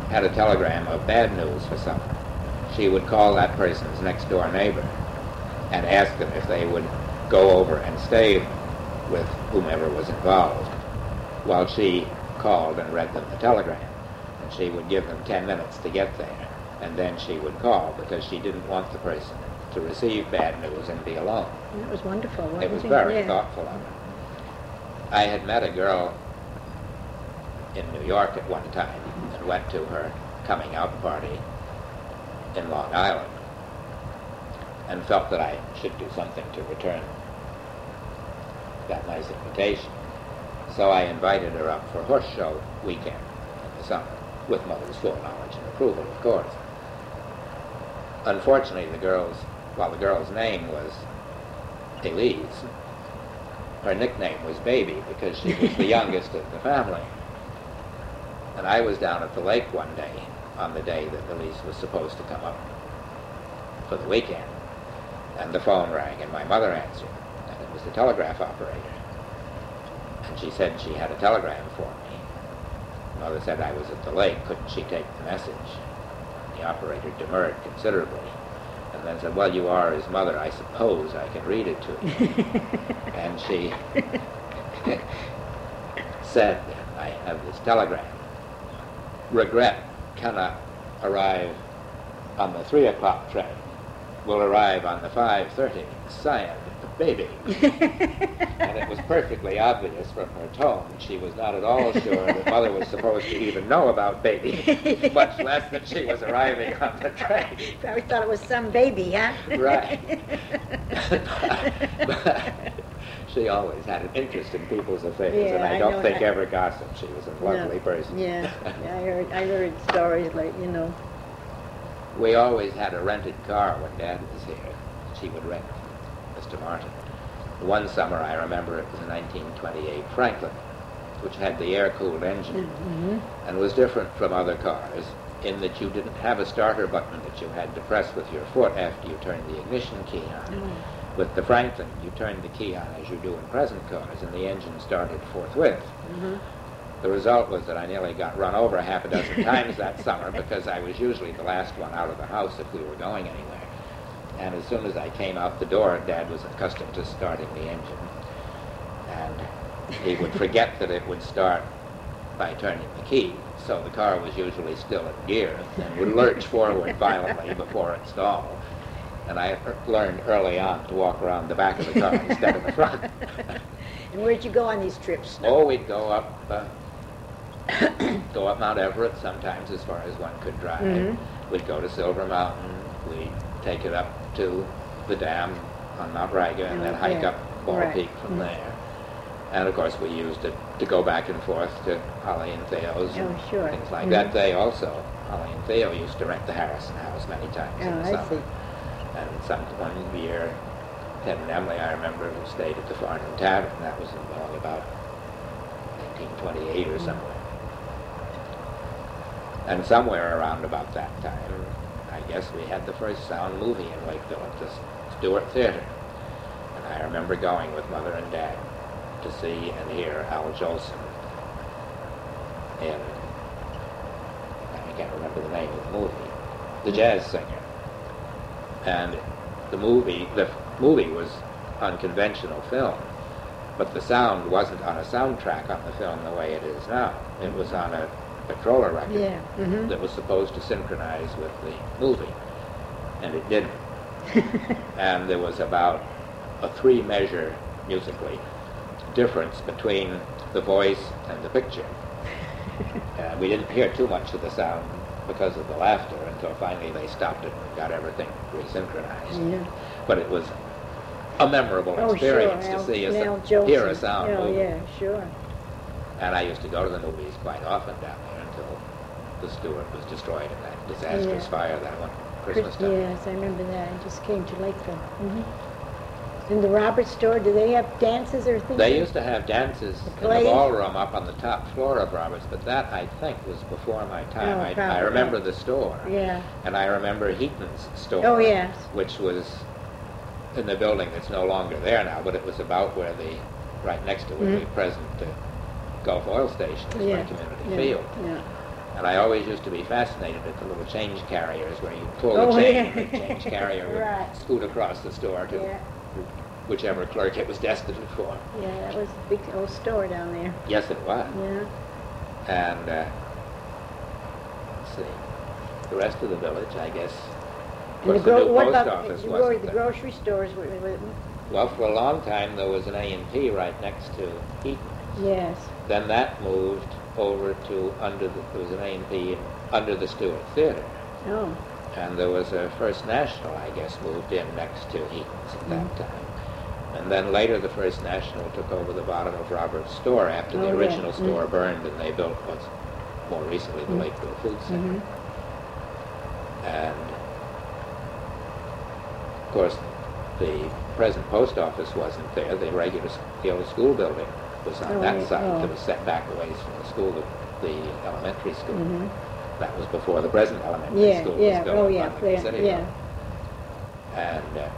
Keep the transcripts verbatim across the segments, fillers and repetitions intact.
had a telegram of bad news for someone, she would call that person's next-door neighbor and ask them if they would go over and stay with whomever was involved while she called and read them the telegram. And she would give them ten minutes to get there, and then she would call because she didn't want the person to receive bad news and be alone. That was wonderful, wasn't It was it? very Yeah. thoughtful of her. I had met a girl in New York at one time and went to her coming out party in Long Island and felt that I should do something to return that nice invitation. So I invited her up for Horse Show weekend in the summer, with Mother's full knowledge and approval, of course. Unfortunately, the girl's, while the girl's name was Elise, her nickname was Baby because she was the youngest of the family. And I was down at the lake one day, on the day that Elise was supposed to come up for the weekend. And the phone rang, and my mother answered, and it was the telegraph operator. And she said she had a telegram for me. Mother said I was at the lake, couldn't she take the message? The operator demurred considerably, and then said, well, you are his mother, I suppose I can read it to you. And she said, I have this telegram. Regret cannot arrive on the three o'clock train. Will arrive on the five thirty. Signed, Baby. And it was perfectly obvious from her tone she was not at all sure that Mother was supposed to even know about Baby, much less that she was arriving on the train. Probably thought it was some baby, huh? Right. But she always had an interest in people's affairs, Yeah, and I I don't know think that. ever gossiped. She was a lovely No. person. Yeah, yeah, I heard, I heard stories like, you know. We always had a rented car when Dad was here. She would rent from Mister Martin. One summer, I remember, it was a nineteen twenty-eight Franklin, which had the air-cooled engine, Mm-hmm. and was different from other cars in that you didn't have a starter button that you had to press with your foot after you turned the ignition key on. Mm. With the Franklin, you turned the key on as you do in present cars, and the engine started forthwith. Mm-hmm. The result was that I nearly got run over half a dozen times that summer because I was usually the last one out of the house if we were going anywhere. And as soon as I came out the door, Dad was accustomed to starting the engine. And he would forget that it would start by turning the key, so the car was usually still in gear and would lurch forward violently before it stalled. And I learned early on to walk around the back of the car instead of the front. And where'd you go on these trips? Oh, we'd go up, uh, go up Mount Everett sometimes as far as one could drive. Mm-hmm. We'd go to Silver Mountain. We'd take it up to the dam on Mount Riga and then Oh, hike yeah. up Ball Right. Peak from Mhm. there. And of course we used it to go back and forth to Holly and Theo's and Oh, sure. things like Mhm. that. They also, Holly and Theo used to rent the Harrison house many times in Oh, the I summer. see. And some one year, Ted and Emily, I remember, who stayed at the Farnham Tavern. That was along about nineteen twenty-eight or somewhere. And somewhere around about that time, I guess we had the first sound movie in Lakeville at the Stewart Theater. And I remember going with Mother and Dad to see and hear Al Jolson in, I can't remember the name of the movie, The Jazz Singer. And the movie, the movie was on conventional film, but the sound wasn't on a soundtrack on the film the way it is now. It was on a Victrola record Yeah. Mm-hmm. that was supposed to synchronize with the movie, and it didn't. And there was about a three-measure, musically, difference between the voice and the picture. Uh, we didn't hear too much of the sound because of the laughter until finally they stopped it and got everything resynchronized. Yeah. But it was a memorable Oh, experience sure. to Al, see a, Al s- Jolson. hear a sound Oh, movie. yeah, sure. And I used to go to the movies quite often down there until the Stewart was destroyed in that disastrous Yeah. fire that one Christmas time. Yes, I remember that. I just came to Lakeville. Mm-hmm. In the Roberts store, do they have dances or things? They used to have dances The in the plays? ballroom up on the top floor of Roberts, but that, I think, was before my time. Oh, I, I probably. remember the store, Yeah. and I remember Heaton's store, Oh, yes. which was in the building that's no longer there now, but it was about where the, right next to where Mhm. the present uh, Gulf Oil Station is, Yeah. my community Yeah. field. Yeah. And I always used to be fascinated at the little change carriers where you pull Oh, the chain yeah. and the change carrier would Right. scoot across the store to Yeah. whichever clerk it was destined for. Yeah, that was a big old store down there. Yes, it was. Yeah. And uh, let's see, the rest of the village, I guess. Of And the course, the gro- new what post about office the, gro- wasn't the there. grocery stores? Were, were, Well, for a long time there was an A and P right next to Eaton's. yes. Then that moved over to under the, there was an A and P under the Stewart Theater. Oh. And there was a First National, I guess, moved in next to Eaton's at that Mm. time. And then later the First National took over the bottom of Robert's store after the Oh, yeah. original Mm. store burned and they built what's more recently the Mm. Lakeville Food Center. Mhm. And of course the present post office wasn't there. The regular, s- the old school building was on Oh, that yeah. side Oh. that was set back a ways from the school, the, the elementary school. Mhm. That was before the present elementary Yeah, school yeah, was built oh, up yeah, on the yeah, city yeah. road. And uh,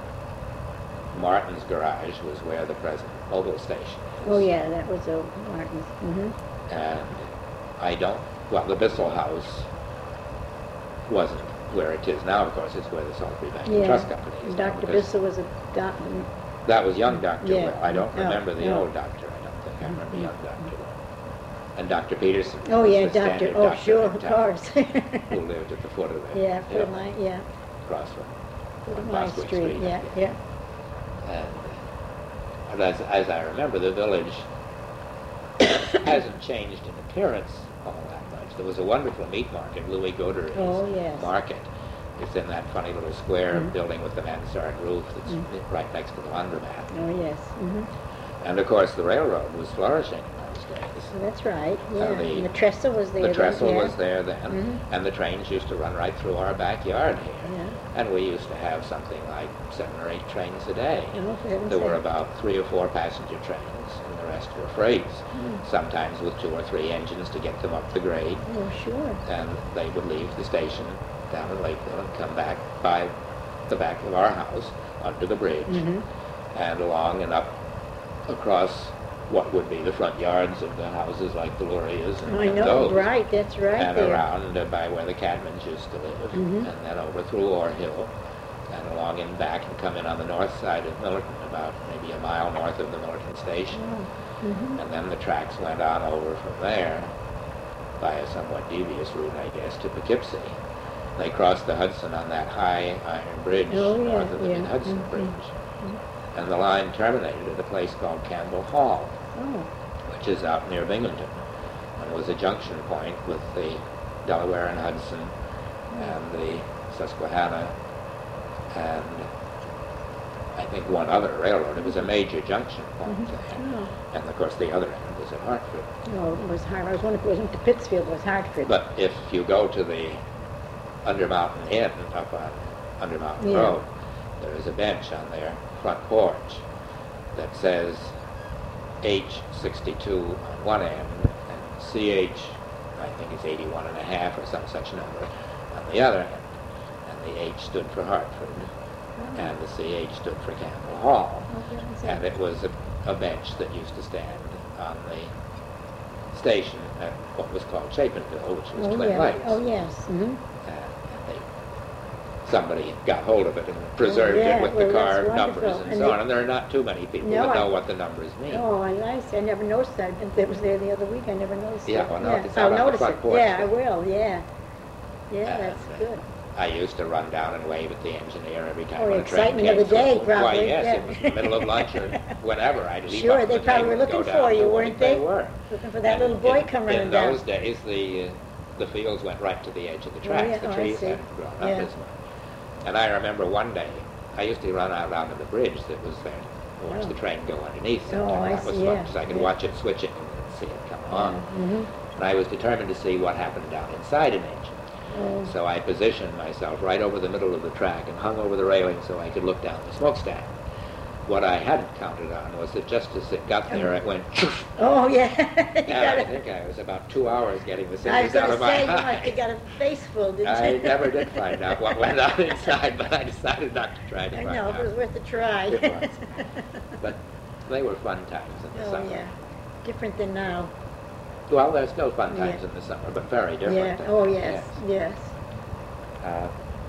Martin's garage was where the present mobile station is. Oh, yeah, that was old Martin's. Mhm. And I don't, well, the Bissell House wasn't where it is now, of course. It's where the Salisbury Bank and Yeah. Trust Company is now, Doctor because Bissell was a doc. that was young Doctor Yeah. Will. I don't Oh, remember the no. old doctor. I don't think I remember young Doctor Will. And Doctor Peterson. Oh, was yeah, the doctor. standard Oh, doctor sure, in of town, course. who lived at the foot of the Yeah, foot hill, of my, yeah, across from foot of on my Bostwick street. Street, Yeah, I yeah. guess. And, uh, and as, as I remember, the village hasn't changed in appearance all that much. There was a wonderful meat market, Louis Godery's Oh, yes. Market. It's in that funny little square Mhm. building with the mansard roof that's Mhm. right next to the laundromat. Oh, yes. Mhm. And of course, the railroad was flourishing in those days. So that's right. Yeah. Uh, the- and the trestle was there. The then, trestle yeah. was there then, Mhm. and the trains used to run right through our backyard here. Yeah. And we used to have something like seven or eight trains a day. Oh, for heaven's There were sake. about three or four passenger trains, and the rest were freights, Mm. sometimes with two or three engines to get them up the grade. Oh, sure. And they would leave the station down in Lakeville and come back by the back of our house under the bridge Mhm. and along and up across what would be the front yards of the houses like the Lurias and, I and know, those. right, that's right And there. around uh, by where the Cadmans used to live, Mhm. and then over through Ore Hill, and along and back and come in on the north side of Millerton, about maybe a mile north of the Millerton station. Oh. Mhm. And then the tracks went on over from there, by a somewhat devious route, I guess, to Poughkeepsie. They crossed the Hudson on that high iron bridge Oh, yeah, north of the yeah. Mid-Hudson Mhm. Bridge. And the line terminated at a place called Campbell Hall, Oh. which is out near Binghamton, and was a junction point with the Delaware and Hudson and the Susquehanna and I think one other railroad. It was a major junction point Mhm. there. Oh. And of course the other end was at Hartford. No, it was Hartford. I was wondering if it wasn't to Pittsfield, it was Hartford. But if you go to the Undermountain Inn up on Undermountain Yeah. Road, there is a bench on their front porch that says H sixty-two on one end and C H, I think it's eighty-one and a half or some such number, on the other end. And the H stood for Hartford, Oh. and the C H stood for Campbell Hall. Oh, for heaven's sake. And it was a, a bench that used to stand on the station at what was called Chapinville, which was Oh, Twin yeah. Lakes. Oh, yes. Mhm. And they, somebody got hold of it and preserved yeah, it with well, the that's car numbers wonderful. and, And so they- on. And there are not too many people No, that know I- what the numbers mean. Oh, I nice. I never noticed that. It was there the other week. I never noticed Yeah, it. well, no, it's I'll out on the notice front it. porch Yeah, I there. will. Yeah. Yeah, And, that's uh, good. I used to run down and wave at the engineer every time Oh, when a train excitement came of the day, through. Why, probably, yes, yeah. it was in the middle of lunch or whenever. I'd leap Sure, off they the probably train were and go looking down for to you, wait. weren't They they? were. Looking for that And little boy in, coming in down. those days, the uh, the fields went right to the edge of the tracks. yeah, The oh, I trees see. hadn't grown up Yeah. as much. And I remember one day, I used to run out onto the bridge that was there to watch Oh. the train go underneath. Oh, Sometimes I that was see, fun yeah, because I could yeah. watch it, switch it, and see it come on. Mhm. And I was determined to see what happened down inside an engine. Oh. So I positioned myself right over the middle of the track and hung over the railing so I could look down the smokestack. What I hadn't counted on was that just as it got there, it went, Oh, yeah. You and I got think I was about two hours getting the I was scissors out going to of my say, you must eye. have got a face full, didn't I you? never did find out what went on inside, but I decided not to try to I find know, out. it was worth a try. It was. But they were fun times in the Oh, summer. yeah. Different than now. Well, there's still fun times Yeah. in the summer, but very different. Yeah, times. oh, yes, yes. Uh,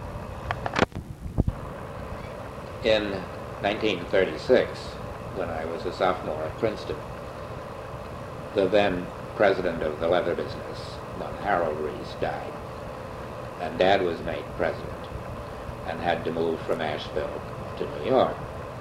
in nineteen thirty-six, when I was a sophomore at Princeton, the then president of the leather business, one Harold Reese, died, and Dad was made president and had to move from Asheville to New York.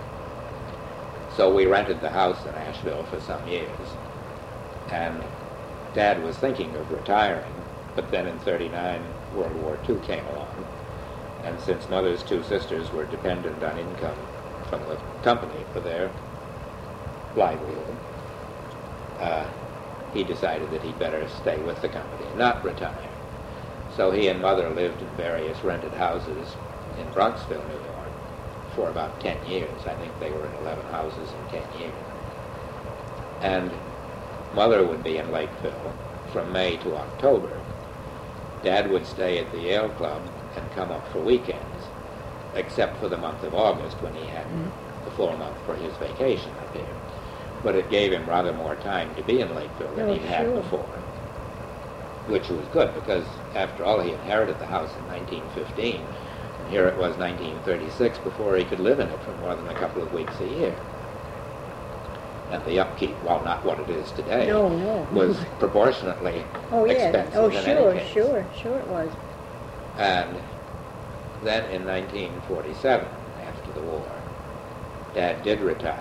So we rented the house in Asheville for some years, and Dad was thinking of retiring, but then in thirty-nine, World War Two came along, and since Mother's two sisters were dependent on income from the company for their livelihood, uh, he decided that he'd better stay with the company and not retire. So he and Mother lived in various rented houses in Bronxville, New York, for about ten years. I think they were in eleven houses in ten years. And Mother would be in Lakeville from May to October. Dad would stay at the Yale Club and come up for weekends, except for the month of August when he had mm-hmm. the full month for his vacation up here. But it gave him rather more time to be in Lakeville than Oh, he'd had sure. before, which was good because, after all, he inherited the house in nineteen fifteen, and here it was nineteen thirty-six before he could live in it for more than a couple of weeks a year. And the upkeep, while not what it is today, No, no. was proportionately Oh, yeah. expensive Oh, in sure, any case. sure, sure it was. And then in nineteen forty-seven, after the war, Dad did retire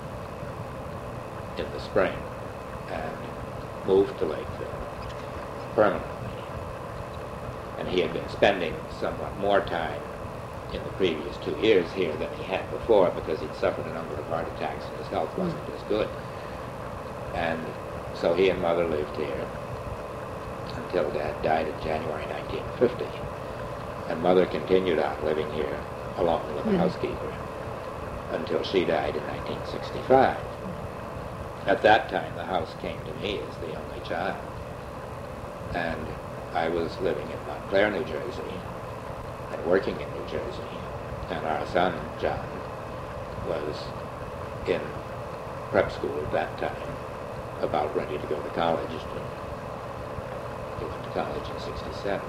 in the spring and moved to Lakeville permanently. And he had been spending somewhat more time in the previous two years here than he had before because he'd suffered a number of heart attacks and his health wasn't as good. And so he and Mother lived here until Dad died in January nineteen fifty. And Mother continued on living here along with the Mhm. housekeeper until she died in nineteen sixty-five. At that time, the house came to me as the only child. And I was living in Montclair, New Jersey, and working in New Jersey. And our son, John, was in prep school at that time, about ready to go to college. He went to college in sixty-seven.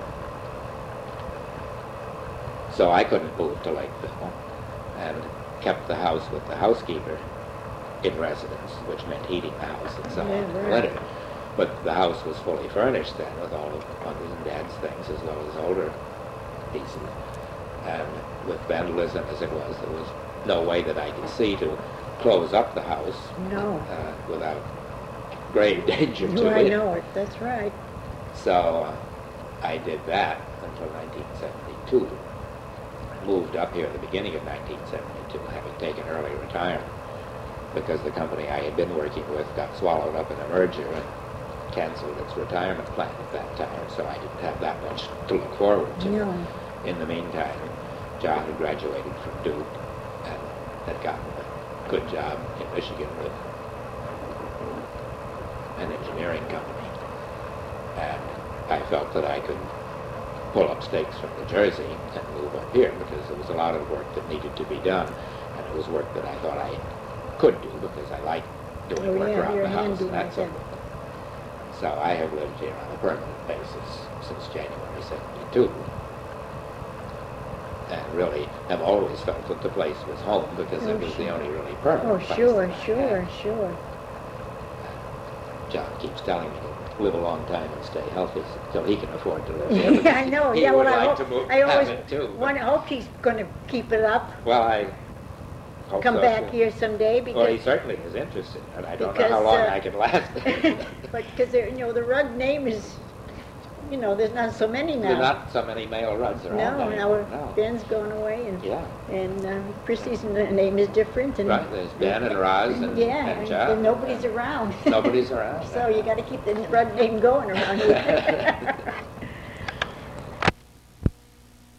So I couldn't move to Lakeville, and kept the house with the housekeeper in residence, which meant heating the house and so on Yeah, in the right. winter. But the house was fully furnished then with all of Mother's and Dad's things as well as older pieces. And with vandalism as it was, there was no way that I could see to close up the house No. uh, without grave danger to No, I it. know it, that's right. So uh, I did that until nineteen seventy-two. Moved up here at the beginning of nineteen seventy-two, having taken early retirement, because the company I had been working with got swallowed up in a merger and canceled its retirement plan at that time, so I didn't have that much to look forward to. No. In the meantime, John had graduated from Duke and had gotten a good job in Michigan with an engineering company. And I felt that I could pull up stakes from New Jersey and move up here because there was a lot of work that needed to be done, and it was work that I thought I could do because I liked doing Oh, work yeah, around you're the house handy and that like sort that. of thing. So I have lived here on a permanent basis since January seventy-two. And really have always felt that the place was home because Oh, it was the sure. only really permanent Oh, place sure, that I sure, had. sure. John keeps telling me to live a long time and stay healthy so he can afford to live here. Yeah, I know, He yeah, would well, I like hope, to move, I have always it too. but- want, hope he's gonna keep it up, Well, I hope come so, back too. here someday, Well, he because, certainly is interested, and I don't know because, how long uh, I can last. but, because there, you know, the Rudd name is, you know, there's not so many now. There are not so many male Rudds around No, anymore. now No. Ben's going away, and, Yeah, and uh, Christie's n- name is different, and. right. There's Ben and Roz and, Yeah, and and, John. and nobody's around. Nobody's around. So you gotta keep the Rudd name going around here.